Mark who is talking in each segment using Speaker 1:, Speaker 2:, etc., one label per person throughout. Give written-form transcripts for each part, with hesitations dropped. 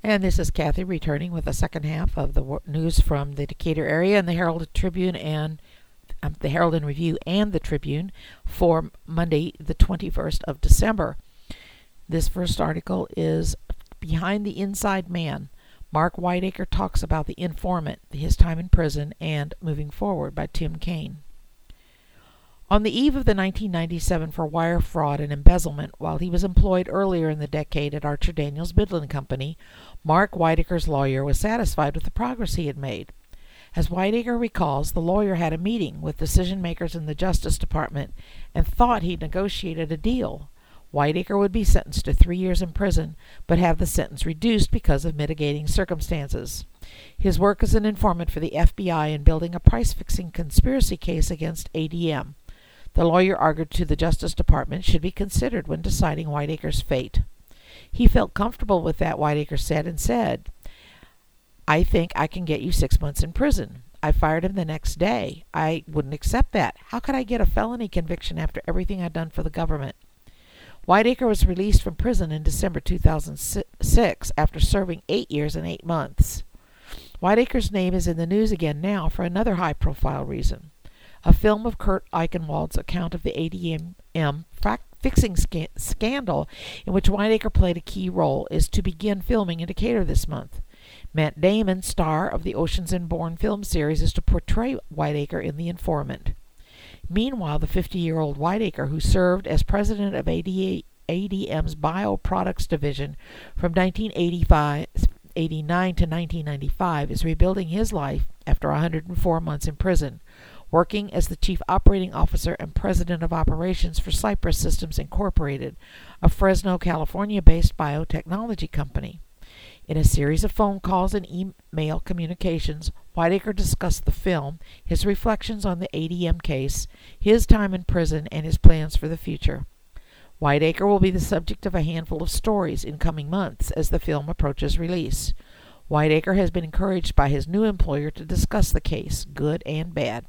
Speaker 1: And this is Kathy returning with the second half of the news from the Decatur area and the Herald Tribune and the Herald and Review and the Tribune for Monday, the 21st of December. This first article is Behind the Inside Man. Mark Whiteacre talks about the informant, his time in prison, and moving forward by Tim Kaine. On the eve of the 1997 for wire fraud and embezzlement, while he was employed earlier in the decade at Archer Daniels Midland Company, Mark Whiteacre's lawyer was satisfied with the progress he had made. As Whiteacre recalls, the lawyer had a meeting with decision-makers in the Justice Department and thought he'd negotiated a deal. Whiteacre would be sentenced to 3 years in prison, but have the sentence reduced because of mitigating circumstances. His work as an informant for the FBI in building a price-fixing conspiracy case against ADM. The lawyer argued to the Justice Department should be considered when deciding Whiteacre's fate. He felt comfortable with that, Whiteacre said, I think I can get you 6 months in prison. I fired him the next day. I wouldn't accept that. How could I get a felony conviction after everything I'd done for the government? Whiteacre was released from prison in December 2006 after serving 8 years and 8 months. Whiteacre's name is in the news again now for another high-profile reason. A film of Kurt Eichenwald's account of the ADM fixing scandal, in which Whiteacre played a key role, is to begin filming in Decatur this month. Matt Damon, star of the Oceans and Bourne film series, is to portray Whiteacre in The Informant. Meanwhile, the 50-year-old Whiteacre, who served as president of ADM's Bioproducts Division from 1989 to 1995, is rebuilding his life after 104 months in prison, working as the Chief Operating Officer and President of Operations for Cypress Systems Incorporated, a Fresno, California-based biotechnology company. In a series of phone calls and email communications, Whiteacre discussed the film, his reflections on the ADM case, his time in prison, and his plans for the future. Whiteacre will be the subject of a handful of stories in coming months as the film approaches release. Whiteacre has been encouraged by his new employer to discuss the case, good and bad.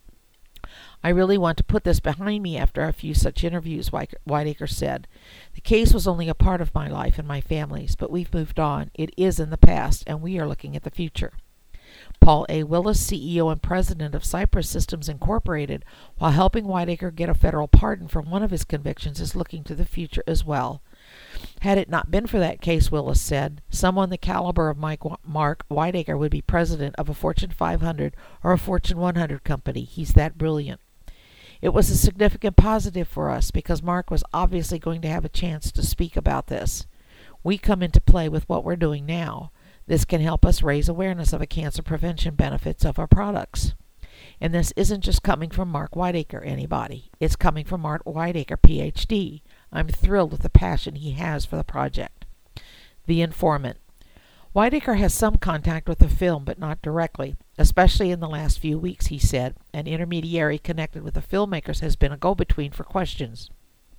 Speaker 1: I really want to put this behind me after a few such interviews, Whiteacre said. The case was only a part of my life and my family's, but we've moved on. It is in the past, and we are looking at the future. Paul A. Willis, CEO and President of Cypress Systems Incorporated, while helping Whiteacre get a federal pardon for one of his convictions, is looking to the future as well. Had it not been for that case, Willis said, someone the caliber of Mark Whiteacre would be president of a Fortune 500 or a Fortune 100 company. He's that brilliant. It was a significant positive for us because Mark was obviously going to have a chance to speak about this. We come into play with what we're doing now. This can help us raise awareness of the cancer prevention benefits of our products. And this isn't just coming from Mark Whiteacre, anybody. It's coming from Mark Whiteacre, Ph.D. I'm thrilled with the passion he has for the project. The Informant. Whiteacre has some contact with the film, but not directly, especially in the last few weeks, he said. An intermediary connected with the filmmakers has been a go-between for questions.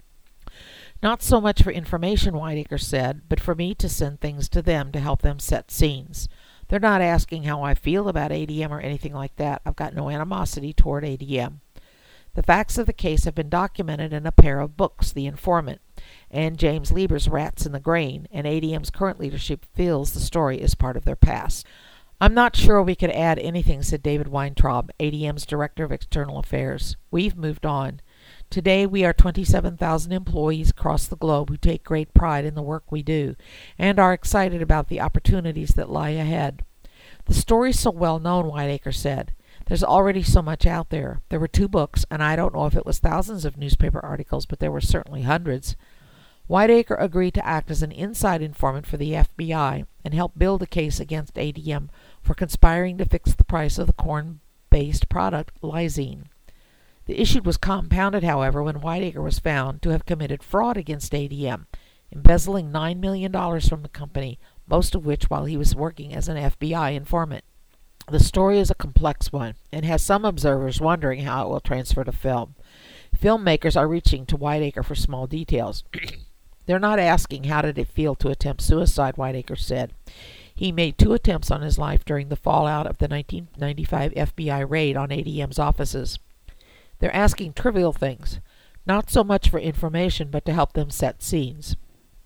Speaker 1: Not so much for information, Whiteacre said, but for me to send things to them to help them set scenes. They're not asking how I feel about ADM or anything like that. I've got no animosity toward ADM. The facts of the case have been documented in a pair of books, The Informant, and James Lieber's Rats in the Grain, and ADM's current leadership feels the story is part of their past. I'm not sure we could add anything, said David Weintraub, ADM's Director of External Affairs. We've moved on. Today we are 27,000 employees across the globe who take great pride in the work we do, and are excited about the opportunities that lie ahead. The story's so well known, Whiteacre said. There's already so much out there. There were 2 books, and I don't know if it was thousands of newspaper articles, but there were certainly hundreds. Whiteacre agreed to act as an inside informant for the FBI and help build a case against ADM for conspiring to fix the price of the corn-based product lysine. The issue was compounded, however, when Whiteacre was found to have committed fraud against ADM, embezzling $9 million from the company, most of which while he was working as an FBI informant. The story is a complex one and has some observers wondering how it will transfer to film. Filmmakers are reaching to Whiteacre for small details. They're not asking how did it feel to attempt suicide, Whiteacre said. He made 2 attempts on his life during the fallout of the 1995 FBI raid on ADM's offices. They're asking trivial things, not so much for information but to help them set scenes.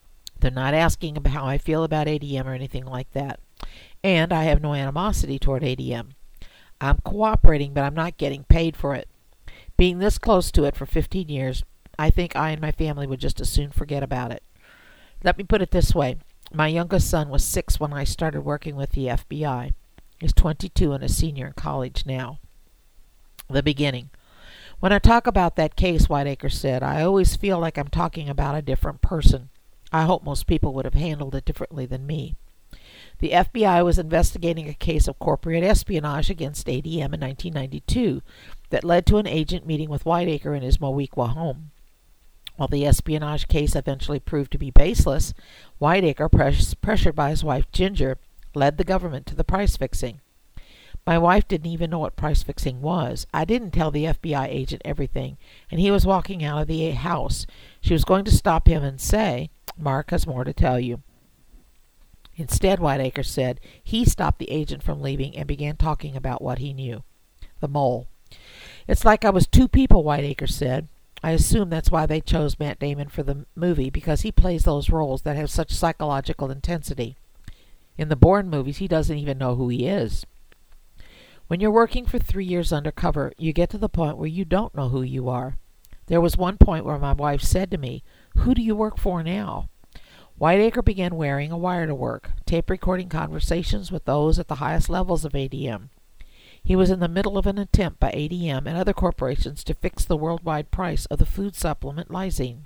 Speaker 1: They're not asking about how I feel about ADM or anything like that. And I have no animosity toward ADM. I'm cooperating, but I'm not getting paid for it. Being this close to it for 15 years, I think I and my family would just as soon forget about it. Let me put it this way. My youngest son was 6 when I started working with the FBI. He's 22 and a senior in college now. The beginning. When I talk about that case, Whiteacre said, I always feel like I'm talking about a different person. I hope most people would have handled it differently than me. The FBI was investigating a case of corporate espionage against ADM in 1992 that led to an agent meeting with Whiteacre in his Moweaqua home. While the espionage case eventually proved to be baseless, Whiteacre, pressured by his wife Ginger, led the government to the price fixing. My wife didn't even know what price fixing was. I didn't tell the FBI agent everything, and he was walking out of the house. She was going to stop him and say, Mark has more to tell you. Instead, Whiteacre said, he stopped the agent from leaving and began talking about what he knew. The mole. It's like I was two people, Whiteacre said. I assume that's why they chose Matt Damon for the movie, because he plays those roles that have such psychological intensity. In the Bourne movies, he doesn't even know who he is. When you're working for 3 years undercover, you get to the point where you don't know who you are. There was one point where my wife said to me, Who do you work for now? Whiteacre began wearing a wire to work, tape recording conversations with those at the highest levels of ADM. He was in the middle of an attempt by ADM and other corporations to fix the worldwide price of the food supplement lysine.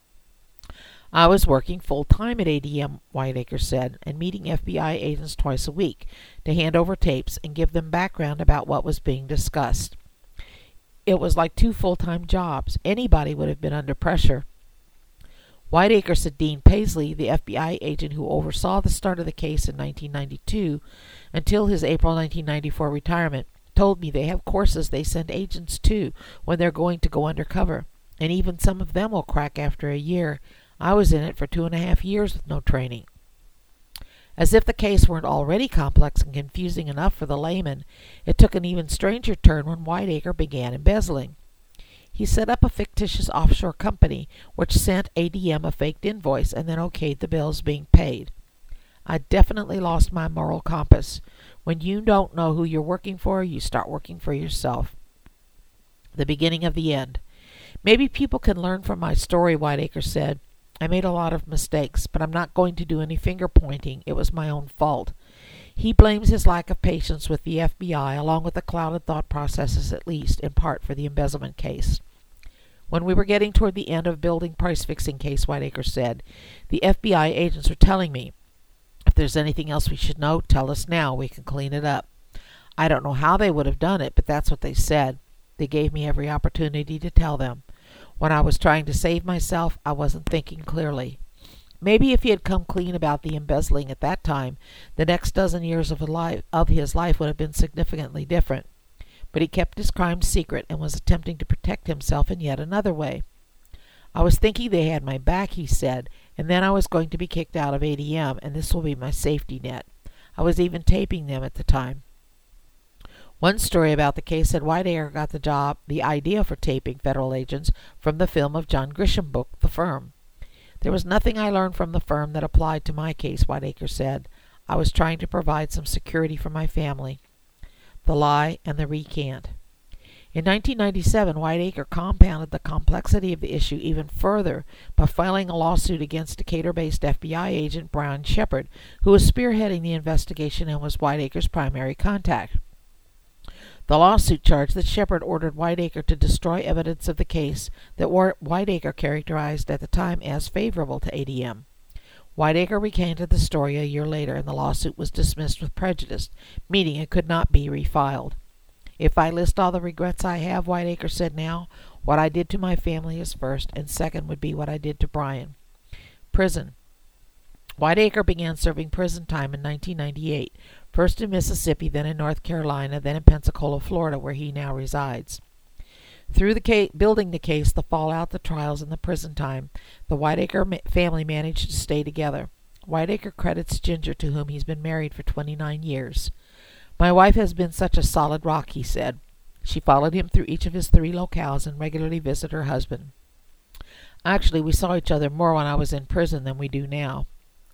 Speaker 1: I was working full-time at ADM, Whiteacre said, and meeting FBI agents twice a week to hand over tapes and give them background about what was being discussed. It was like 2 full-time jobs. Anybody would have been under pressure. Whiteacre said Dean Paisley, the FBI agent who oversaw the start of the case in 1992 until his April 1994 retirement, told me they have courses they send agents to when they're going to go undercover, and even some of them will crack after a year. I was in it for 2.5 years with no training. As if the case weren't already complex and confusing enough for the layman, it took an even stranger turn when Whiteacre began embezzling. He set up a fictitious offshore company which sent ADM a faked invoice and then okayed the bills being paid. I definitely lost my moral compass. When you don't know who you're working for, you start working for yourself. The beginning of the end. Maybe people can learn from my story, Whiteacre said. I made a lot of mistakes, but I'm not going to do any finger-pointing. It was my own fault. He blames his lack of patience with the FBI, along with the clouded thought processes, at least in part, for the embezzlement case. When we were getting toward the end of building price-fixing case, Whiteacre said, the FBI agents are telling me, if there's anything else we should know, tell us now. We can clean it up. I don't know how they would have done it, but that's what they said. They gave me every opportunity to tell them. When I was trying to save myself, I wasn't thinking clearly. Maybe if he had come clean about the embezzling at that time, the next dozen years of his life would have been significantly different. But he kept his crime secret and was attempting to protect himself in yet another way. I was thinking they had my back, he said, and then I was going to be kicked out of ADM, and this will be my safety net. I was even taping them at the time. One story about the case said Whiteacre got the idea for taping federal agents from the film of John Grisham book, The Firm. There was nothing I learned from The Firm that applied to my case, Whiteacre said. I was trying to provide some security for my family. The lie and the recant. In 1997, Whiteacre compounded the complexity of the issue even further by filing a lawsuit against Decatur-based FBI agent Brian Shepard, who was spearheading the investigation and was Whiteacre's primary contact. The lawsuit charged that Shepard ordered Whiteacre to destroy evidence of the case that Whiteacre characterized at the time as favorable to ADM. Whiteacre recanted the story a year later, and the lawsuit was dismissed with prejudice, meaning it could not be refiled. If I list all the regrets I have, Whiteacre said now, what I did to my family is first, and second would be what I did to Brian. Prison. Whiteacre began serving prison time in 1998, first in Mississippi, then in North Carolina, then in Pensacola, Florida, where he now resides. Through building the case, the fallout, the trials, and the prison time, the Whiteacre family managed to stay together. Whiteacre credits Ginger, to whom he's been married for 29 years. My wife has been such a solid rock, he said. She followed him through each of his 3 locales and regularly visited her husband. Actually, we saw each other more when I was in prison than we do now.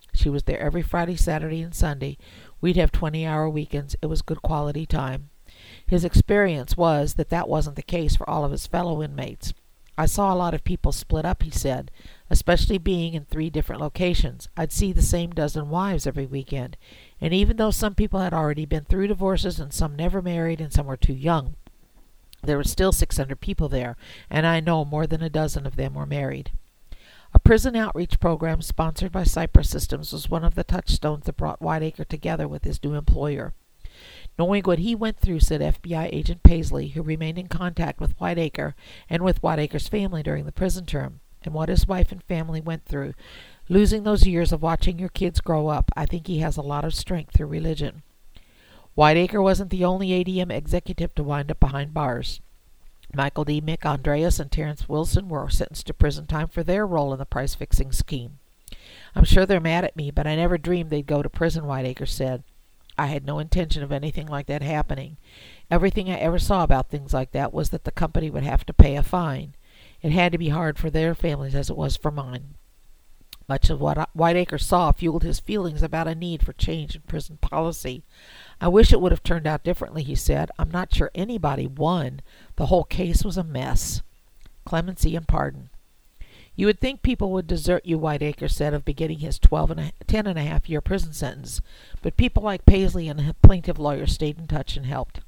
Speaker 1: She was there every Friday, Saturday, and Sunday. We'd have 20-hour weekends. It was good quality time. His experience was that wasn't the case for all of his fellow inmates. I saw a lot of people split up, he said, especially being in 3 different locations. I'd see the same dozen wives every weekend, and even though some people had already been through divorces and some never married and some were too young, there were still 600 people there, and I know more than a dozen of them were married. A prison outreach program sponsored by Cypress Systems was one of the touchstones that brought Whiteacre together with his new employer. Knowing what he went through, said FBI agent Paisley, who remained in contact with Whiteacre and with Whiteacre's family during the prison term, and what his wife and family went through, losing those years of watching your kids grow up, I think he has a lot of strength through religion. Whiteacre wasn't the only ADM executive to wind up behind bars. Michael D. McAndreas and Terrence Wilson were sentenced to prison time for their role in the price-fixing scheme. I'm sure they're mad at me, but I never dreamed they'd go to prison, Whiteacre said. I had no intention of anything like that happening. Everything I ever saw about things like that was that the company would have to pay a fine. It had to be hard for their families as it was for mine. Much of what Whiteacre saw fueled his feelings about a need for change in prison policy. I wish it would have turned out differently, he said. I'm not sure anybody won. The whole case was a mess. Clemency and pardon. You would think people would desert you, Whiteacre said, of beginning his 10.5-year prison sentence, but people like Paisley and the plaintiff lawyer stayed in touch and helped.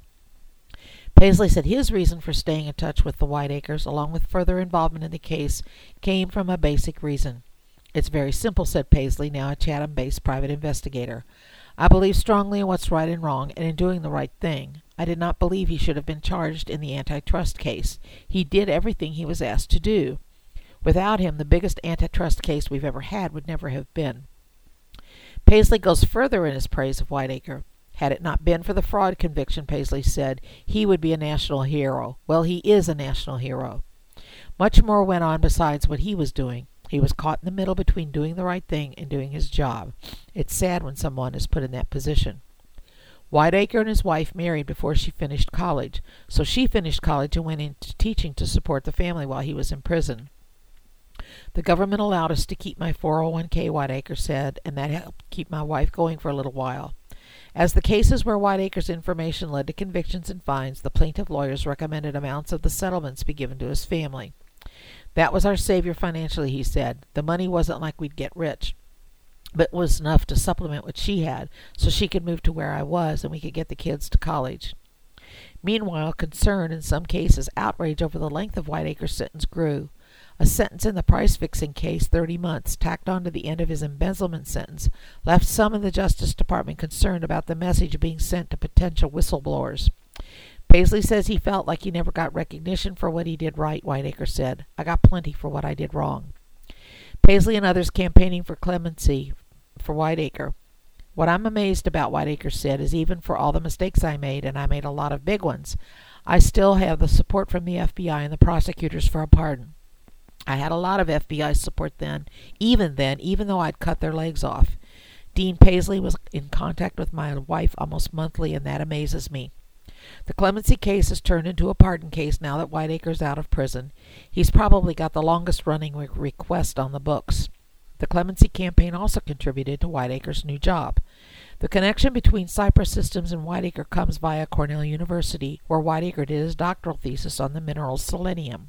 Speaker 1: Paisley said his reason for staying in touch with the Whiteacres, along with further involvement in the case, came from a basic reason. It's very simple, said Paisley, now a Chatham-based private investigator. I believe strongly in what's right and wrong, and in doing the right thing. I did not believe he should have been charged in the antitrust case. He did everything he was asked to do. Without him, the biggest antitrust case we've ever had would never have been. Paisley goes further in his praise of Whiteacre. Had it not been for the fraud conviction, Paisley said, he would be a national hero. Well, he is a national hero. Much more went on besides what he was doing. He was caught in the middle between doing the right thing and doing his job. It's sad when someone is put in that position. Whiteacre and his wife married before she finished college, so she finished college and went into teaching to support the family while he was in prison. The government allowed us to keep my 401k, Whiteacre said, and that helped keep my wife going for a little while. As the cases where Whiteacre's information led to convictions and fines, the plaintiff lawyers recommended amounts of the settlements be given to his family. That was our savior financially, he said. The money wasn't like we'd get rich, but it was enough to supplement what she had, so she could move to where I was and we could get the kids to college. Meanwhile, concern, in some cases outrage over the length of Whiteacre's sentence grew. A sentence in the price-fixing case, 30 months, tacked on to the end of his embezzlement sentence, left some in the Justice Department concerned about the message being sent to potential whistleblowers. Paisley says he felt like he never got recognition for what he did right, Whiteacre said. I got plenty for what I did wrong. Paisley and others campaigning for clemency for Whiteacre. What I'm amazed about, Whiteacre said, is even for all the mistakes I made, and I made a lot of big ones, I still have the support from the FBI and the prosecutors for a pardon. I had a lot of FBI support then, even though I'd cut their legs off. Dean Paisley was in contact with my wife almost monthly, and that amazes me. The clemency case has turned into a pardon case now that Whiteacre's out of prison. He's probably got the longest-running request on the books. The clemency campaign also contributed to Whiteacre's new job. The connection between Cypress Systems and Whiteacre comes via Cornell University, where Whiteacre did his doctoral thesis on the mineral selenium.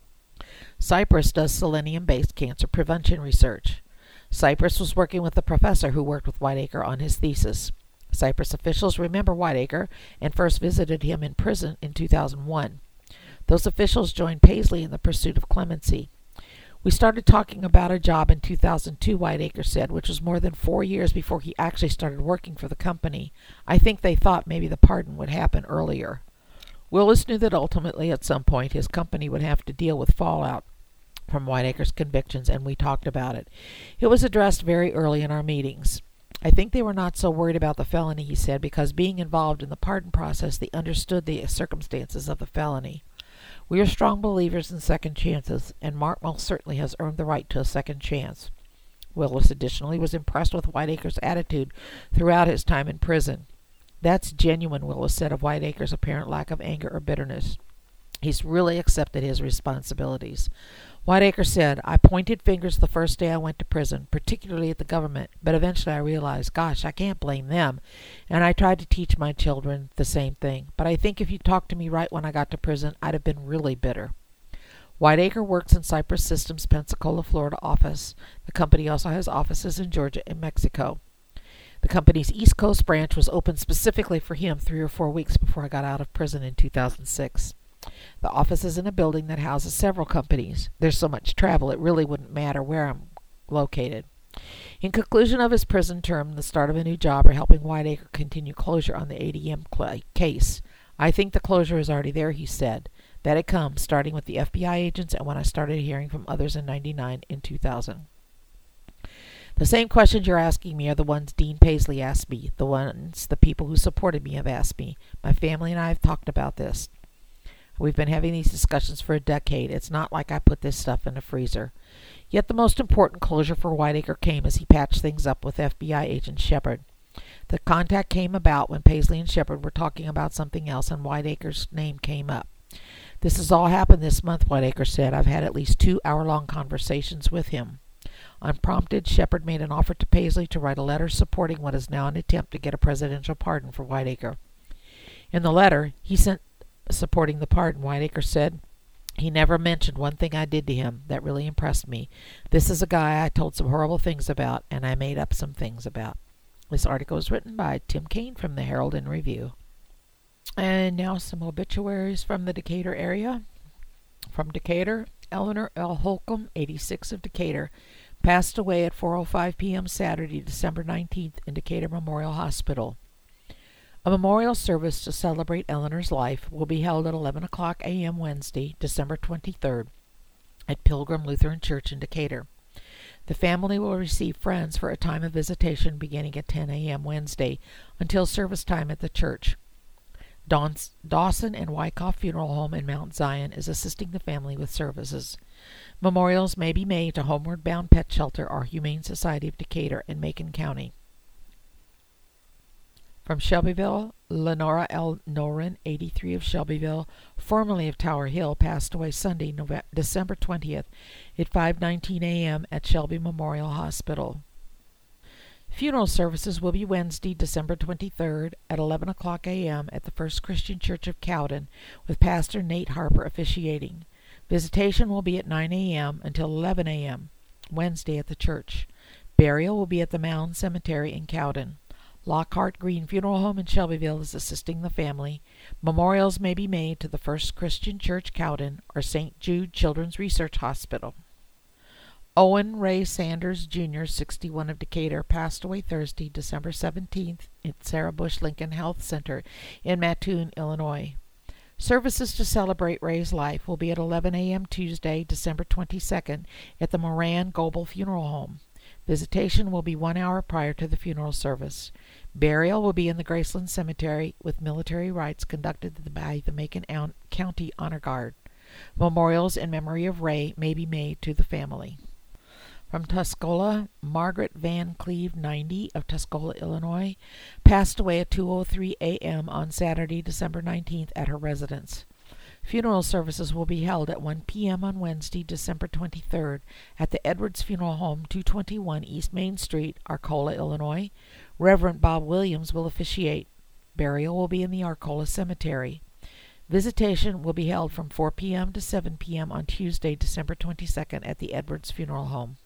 Speaker 1: Cypress does selenium-based cancer prevention research. Cypress was working with the professor who worked with Whiteacre on his thesis. Cypress officials remember Whiteacre and first visited him in prison in 2001. Those officials joined Paisley in the pursuit of clemency. We started talking about a job in 2002, Whiteacre said, which was more than 4 years before he actually started working for the company. I think they thought maybe the pardon would happen earlier. Willis knew that ultimately at some point his company would have to deal with fallout from Whiteacre's convictions, and we talked about it. It was addressed very early in our meetings. I think they were not so worried about the felony, he said, because being involved in the pardon process, they understood the circumstances of the felony. We are strong believers in second chances, and Mark most certainly has earned the right to a second chance. Willis additionally was impressed with Whiteacre's attitude throughout his time in prison. That's genuine, Willis said of Whiteacre's apparent lack of anger or bitterness. He's really accepted his responsibilities. Whiteacre said, I pointed fingers the first day I went to prison, particularly at the government, but eventually I realized, gosh, I can't blame them. And I tried to teach my children the same thing. But I think if you talked to me right when I got to prison, I'd have been really bitter. Whiteacre works in Cypress Systems' Pensacola, Florida office. The company also has offices in Georgia and Mexico. The company's East Coast branch was opened specifically for him 3 or 4 weeks before I got out of prison in 2006. The office is in a building that houses several companies. There's so much travel, it really wouldn't matter where I'm located. In conclusion of his prison term, the start of a new job, or helping Whiteacre continue closure on the ADM case. I think the closure is already there, he said. That it comes, starting with the FBI agents and when I started hearing from others in 99 and 2000. The same questions you're asking me are the ones Dean Paisley asked me, the ones the people who supported me have asked me. My family and I have talked about this. We've been having these discussions for a decade. It's not like I put this stuff in a freezer. Yet the most important closure for Whiteacre came as he patched things up with FBI agent Shepard. The contact came about when Paisley and Shepard were talking about something else and Whiteacre's name came up. This has all happened this month, Whiteacre said. I've had at least 2 hour-long conversations with him. Unprompted, Shepard made an offer to Paisley to write a letter supporting what is now an attempt to get a presidential pardon for Whiteacre. In the letter he sent supporting the pardon, Whiteacre said, he never mentioned one thing I did to him that really impressed me. This is a guy I told some horrible things about, and I made up some things about. This article was written by Tim Kane from the Herald and Review. And now some obituaries from the Decatur area. From Decatur, Eleanor L. Holcomb, 86 of Decatur, passed away at 4:05 p.m. Saturday, December 19th in Decatur Memorial Hospital. A memorial service to celebrate Eleanor's life will be held at 11 o'clock a.m. Wednesday, December 23rd, at Pilgrim Lutheran Church in Decatur. The family will receive friends for a time of visitation beginning at 10 a.m. Wednesday until service time at the church. Dawson and Wyckoff Funeral Home in Mount Zion is assisting the family with services. Memorials may be made to Homeward Bound Pet Shelter or Humane Society of Decatur in Macon County. From Shelbyville, Lenora L. Noren, 83 of Shelbyville, formerly of Tower Hill, passed away Sunday, December 20th at 5:19 a.m. at Shelby Memorial Hospital. Funeral services will be Wednesday, December 23rd at 11 o'clock a.m. at the First Christian Church of Cowden, with Pastor Nate Harper officiating. Visitation will be at 9 a.m. until 11 a.m. Wednesday at the church. Burial will be at the Mound Cemetery in Cowden. Lockhart Green Funeral Home in Shelbyville is assisting the family. Memorials may be made to the First Christian Church Cowden or St. Jude Children's Research Hospital. Owen Ray Sanders, Jr., 61 of Decatur, passed away Thursday, December 17th at Sarah Bush Lincoln Health Center in Mattoon, Illinois. Services to celebrate Ray's life will be at 11 a.m. Tuesday, December 22nd at the Moran Goebel Funeral Home. Visitation will be 1 hour prior to the funeral service. Burial will be in the Graceland Cemetery with military rites conducted by the Macon County Honor Guard. Memorials in memory of Ray may be made to the family. From Tuscola, Margaret Van Cleve, 90 of Tuscola, Illinois, passed away at 2:03 a.m. on Saturday, December 19th at her residence. Funeral services will be held at 1 p.m. on Wednesday, December 23rd at the Edwards Funeral Home, 221 East Main Street, Arcola, Illinois. Reverend Bob Williams will officiate. Burial will be in the Arcola Cemetery. Visitation will be held from 4 p.m. to 7 p.m. on Tuesday, December 22nd at the Edwards Funeral Home.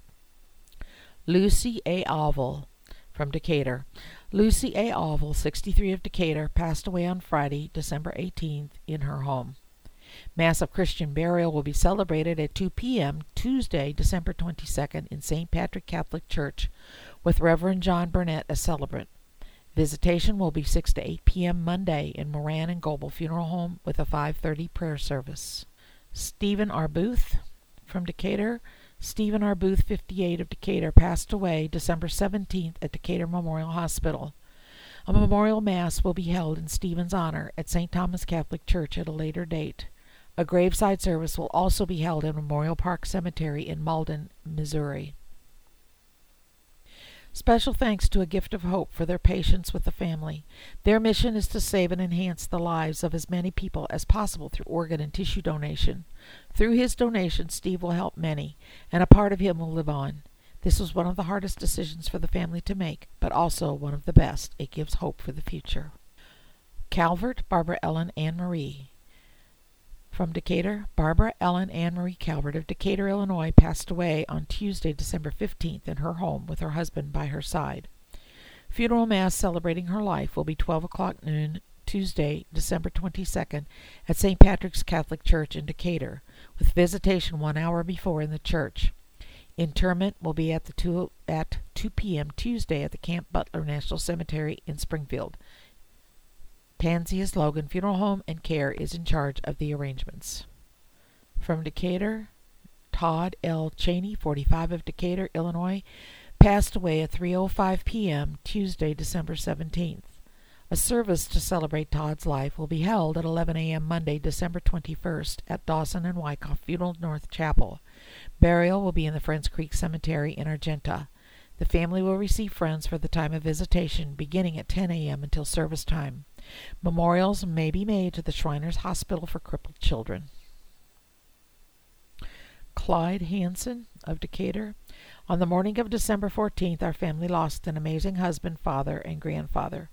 Speaker 1: Lucy A. Alville from Decatur. Lucy A. Alville, 63 of Decatur, passed away on Friday, December 18th, in her home. Mass of Christian burial will be celebrated at 2 p.m. Tuesday, December 22nd, in St. Patrick Catholic Church, with Reverend John Burnett as celebrant. Visitation will be 6 to 8 p.m. Monday in Moran and Goebel Funeral Home with a 5:30 prayer service. Stephen R. Booth from Decatur. Stephen R. Booth, 58 of Decatur, passed away December 17th at Decatur Memorial Hospital. A memorial mass will be held in Stephen's honor at St. Thomas Catholic Church at a later date. A graveside service will also be held in Memorial Park Cemetery in Malden, Missouri. Special thanks to A Gift of Hope for their patience with the family. Their mission is to save and enhance the lives of as many people as possible through organ and tissue donation. Through his donation, Steve will help many, and a part of him will live on. This was one of the hardest decisions for the family to make, but also one of the best. It gives hope for the future. Calvert, Barbara Ellen Ann Marie. From Decatur, Barbara Ellen Ann Marie Calvert of Decatur, Illinois, passed away on Tuesday, December 15th in her home with her husband by her side. Funeral Mass celebrating her life will be 12 o'clock noon, Tuesday, December 22nd, at St. Patrick's Catholic Church in Decatur, with visitation 1 hour before in the church. Interment will be at 2 p.m. Tuesday at the Camp Butler National Cemetery in Springfield. Tansius Logan Funeral Home and Care is in charge of the arrangements. From Decatur, Todd L. Cheney, 45 of Decatur, Illinois, passed away at 3:05 p.m. Tuesday, December 17th. A service to celebrate Todd's life will be held at 11 a.m. Monday, December 21st at Dawson and Wyckoff Funeral North Chapel. Burial will be in the Friends Creek Cemetery in Argenta. The family will receive friends for the time of visitation, beginning at 10 a.m. until service time. Memorials may be made to the Shriners Hospital for Crippled Children. Clyde Hansen of Decatur. On the morning of December 14th, our family lost an amazing husband, father, and grandfather.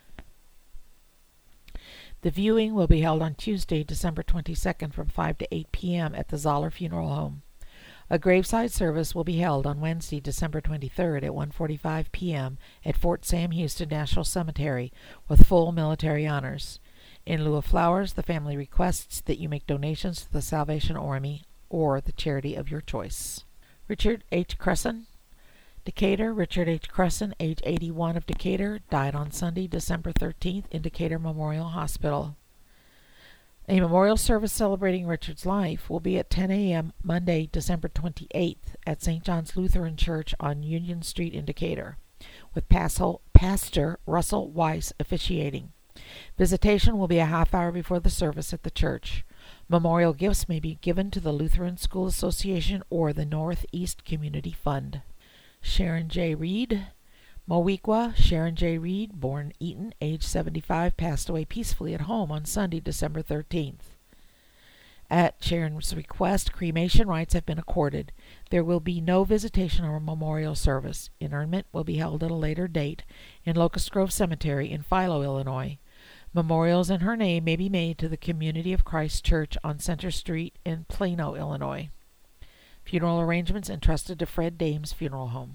Speaker 1: The viewing will be held on Tuesday, December 22nd from 5 to 8 p.m. at the Zoller Funeral Home. A graveside service will be held on Wednesday, December 23rd at 1:45 p.m. at Fort Sam Houston National Cemetery with full military honors. In lieu of flowers, the family requests that you make donations to the Salvation Army or the charity of your choice. Richard H. Cresson, Decatur. Richard H. Cresson, age 81 of Decatur, died on Sunday, December 13th in Decatur Memorial Hospital. A memorial service celebrating Richard's life will be at 10 a.m. Monday, December 28th at St. John's Lutheran Church on Union Street in Decatur, with Pastor Russell Weiss officiating. Visitation will be a half hour before the service at the church. Memorial gifts may be given to the Lutheran School Association or the Northeast Community Fund. Sharon J. Reed, Moweaqua. Sharon J. Reed, born Eaton, age 75, passed away peacefully at home on Sunday, December 13th. At Sharon's request, cremation rights have been accorded. There will be no visitation or memorial service. Interment will be held at a later date in Locust Grove Cemetery in Philo, Illinois. Memorials in her name may be made to the Community of Christ Church on Center Street in Plano, Illinois. Funeral arrangements entrusted to Fred Dames Funeral Home.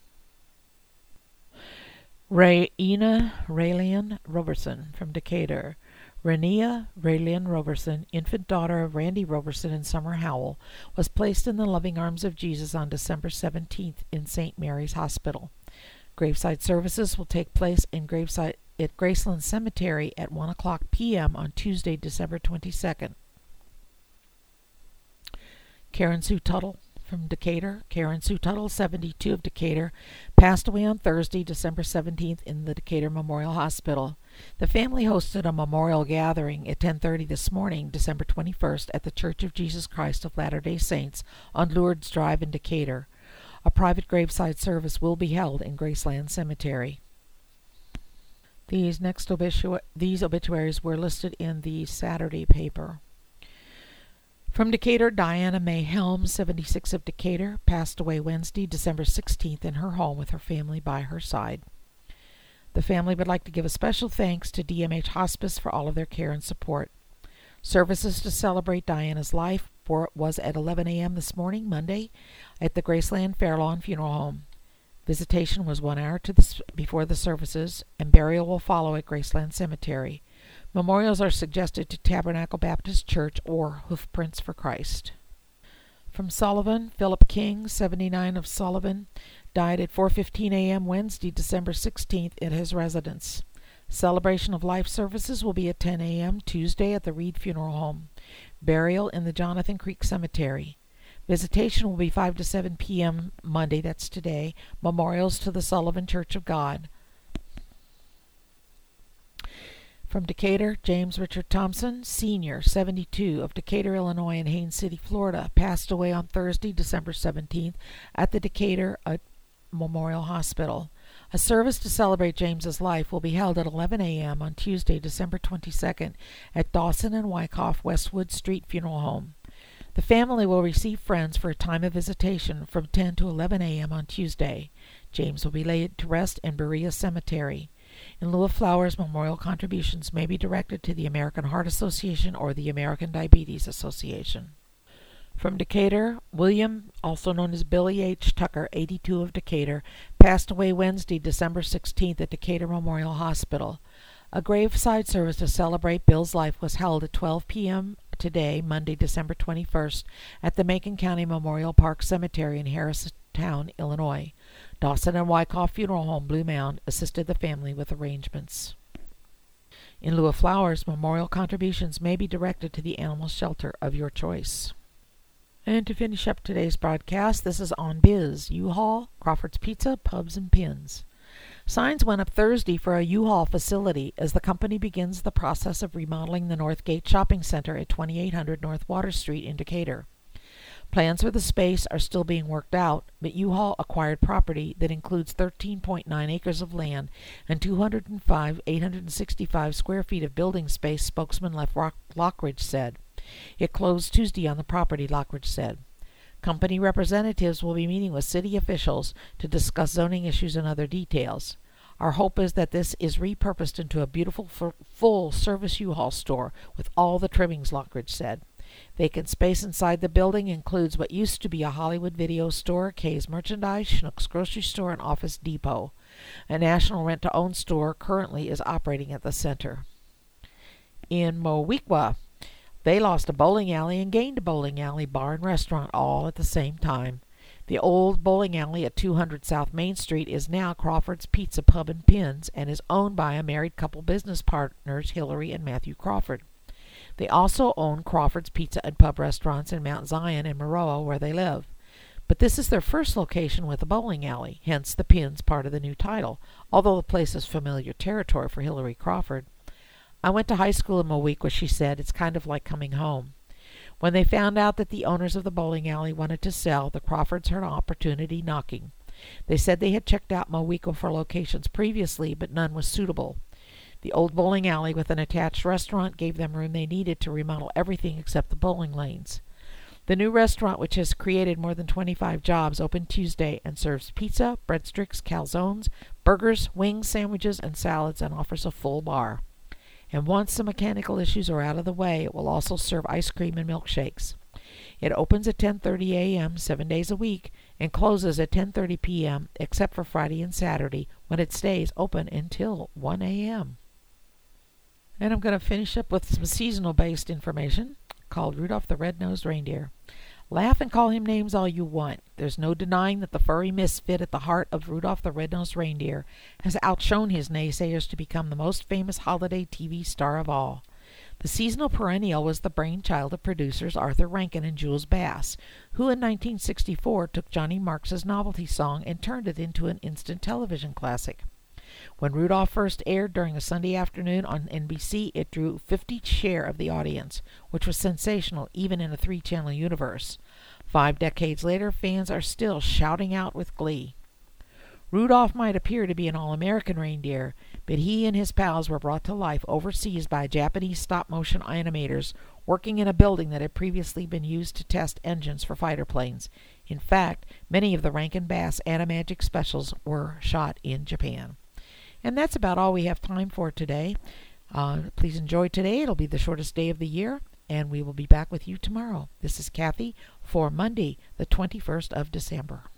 Speaker 1: Raina Raelian Roberson from Decatur. Rania Raelian Roberson, infant daughter of Randy Roberson and Summer Howell, was placed in the loving arms of Jesus on December 17th in St. Mary's Hospital. Graveside services will take place at Graceland Cemetery at 1 o'clock p.m. on Tuesday, December 22nd. Karen Sue Tuttle from Decatur. Karen Sue Tuttle, 72 of Decatur, passed away on Thursday, December 17th in the Decatur Memorial Hospital. The family hosted a memorial gathering at 10:30 this morning, December 21st, at the Church of Jesus Christ of Latter-day Saints on Lourdes Drive in Decatur. A private graveside service will be held in Graceland Cemetery. These obituaries were listed in the Saturday paper. From Decatur, Diana May Helms, 76 of Decatur, passed away Wednesday, December 16th in her home with her family by her side. The family would like to give a special thanks to DMH Hospice for all of their care and support. Services to celebrate Diana's life was at 11 a.m. this morning, Monday, at the Graceland Fairlawn Funeral Home. Visitation was 1 hour before the services, and burial will follow at Graceland Cemetery. Memorials are suggested to Tabernacle Baptist Church or Hoofprints for Christ. From Sullivan, Philip King, 79 of Sullivan, died at 4:15 a.m. Wednesday, December 16th at his residence. Celebration of life services will be at 10 a.m. Tuesday at the Reed Funeral Home. Burial in the Jonathan Creek Cemetery. Visitation will be 5 to 7 p.m. Monday, that's today. Memorials to the Sullivan Church of God. From Decatur, James Richard Thompson, Sr., 72, of Decatur, Illinois, and Haines City, Florida, passed away on Thursday, December 17th, at the Decatur Memorial Hospital. A service to celebrate James's life will be held at 11 a.m. on Tuesday, December 22nd at Dawson and Wyckoff Westwood Street Funeral Home. The family will receive friends for a time of visitation from 10 to 11 a.m. on Tuesday. James will be laid to rest in Berea Cemetery. In lieu of flowers, memorial contributions may be directed to the American Heart Association or the American Diabetes Association. From Decatur, William, also known as Billy H. Tucker, 82 of Decatur, passed away Wednesday, December 16th at Decatur Memorial Hospital. A graveside service to celebrate Bill's life was held at 12 p.m. today, Monday, December 21st, at the Macon County Memorial Park Cemetery in Harristown, Illinois. Dawson and Wyckoff Funeral Home, Blue Mound, assisted the family with arrangements. In lieu of flowers, memorial contributions may be directed to the animal shelter of your choice. And to finish up today's broadcast, this is On Biz, U-Haul, Crawford's Pizza, Pubs and Pins. Signs went up Thursday for a U-Haul facility as the company begins the process of remodeling the Northgate Shopping Center at 2800 North Water Street in Decatur. Plans for the space are still being worked out, but U-Haul acquired property that includes 13.9 acres of land and 865 square feet of building space, spokesman Lev Lockridge said. It closed Tuesday on the property, Lockridge said. Company representatives will be meeting with city officials to discuss zoning issues and other details. Our hope is that this is repurposed into a beautiful full-service U-Haul store with all the trimmings, Lockridge said. Vacant space inside the building includes what used to be a Hollywood video store, Kay's Merchandise, Schnucks Grocery Store, and Office Depot. A national rent-to-own store currently is operating at the center. In Moweaqua, they lost a bowling alley and gained a bowling alley, bar, and restaurant all at the same time. The old bowling alley at 200 South Main Street is now Crawford's Pizza, Pub, and Pins and is owned by a married couple business partners, Hillary and Matthew Crawford. They also own Crawford's Pizza and Pub restaurants in Mount Zion and Maroa, where they live. But this is their first location with a bowling alley, hence the Pins part of the new title, although the place is familiar territory for Hillary Crawford. I went to high school in Moweaqua, she said. It's kind of like coming home. When they found out that the owners of the bowling alley wanted to sell, the Crawfords heard an opportunity knocking. They said they had checked out Moweaqua for locations previously, but none was suitable. The old bowling alley with an attached restaurant gave them room they needed to remodel everything except the bowling lanes. The new restaurant, which has created more than 25 jobs, opened Tuesday and serves pizza, breadsticks, calzones, burgers, wings, sandwiches, and salads, and offers a full bar. And once the mechanical issues are out of the way, it will also serve ice cream and milkshakes. It opens at 10:30 a.m. 7 days a week and closes at 10:30 p.m. except for Friday and Saturday, when it stays open until 1 a.m. And I'm going to finish up with some seasonal-based information called Rudolph the Red-Nosed Reindeer. Laugh and call him names all you want. There's no denying that the furry misfit at the heart of Rudolph the Red-Nosed Reindeer has outshone his naysayers to become the most famous holiday TV star of all. The seasonal perennial was the brainchild of producers Arthur Rankin and Jules Bass, who in 1964 took Johnny Marks's novelty song and turned it into an instant television classic. When Rudolph first aired during a Sunday afternoon on NBC, it drew 50% share of the audience, which was sensational even in a 3-channel universe. 5 decades later, fans are still shouting out with glee. Rudolph might appear to be an all-American reindeer, but he and his pals were brought to life overseas by Japanese stop-motion animators working in a building that had previously been used to test engines for fighter planes. In fact, many of the Rankin Bass Animagic specials were shot in Japan. And that's about all we have time for today. Please enjoy today. It'll be the shortest day of the year, and we will be back with you tomorrow. This is Kathy for Monday, the 21st of December.